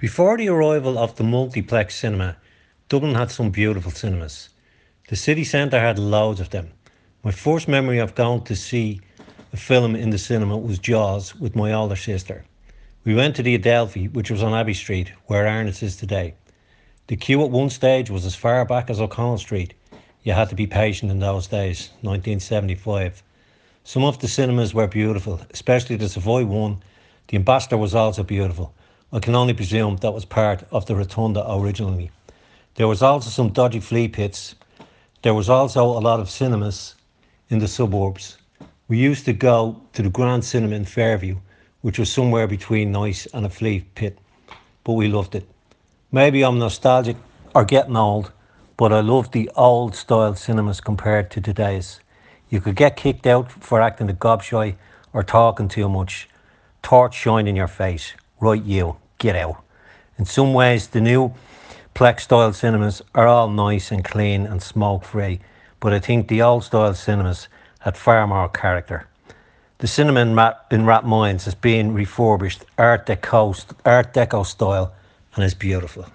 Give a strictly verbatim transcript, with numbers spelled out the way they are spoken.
Before the arrival of the multiplex cinema, Dublin had some beautiful cinemas. The city centre had loads of them. My first memory of going to see a film in the cinema was Jaws with my older sister. We went to the Adelphi, which was on Abbey Street, where Arnott's is today. The queue at one stage was as far back as O'Connell Street. You had to be patient in those days, nineteen seventy-five. Some of the cinemas were beautiful, especially the Savoy one. The Ambassador was also beautiful. I can only presume that was part of the Rotunda originally. There was also some dodgy flea pits. There was also a lot of cinemas in the suburbs. We used to go to the Grand Cinema in Fairview, which was somewhere between nice and a flea pit, but we loved it. Maybe I'm nostalgic or getting old, but I love the old style cinemas compared to today's. You could get kicked out for acting a gobshy or talking too much. Torch shine in your face. Right, you, get out. In some ways, the new Plex style cinemas are all nice and clean and smoke free, but I think the old style cinemas had far more character. The cinema in, Rat, in Rathmines is being refurbished Art Deco, Art Deco style and is beautiful.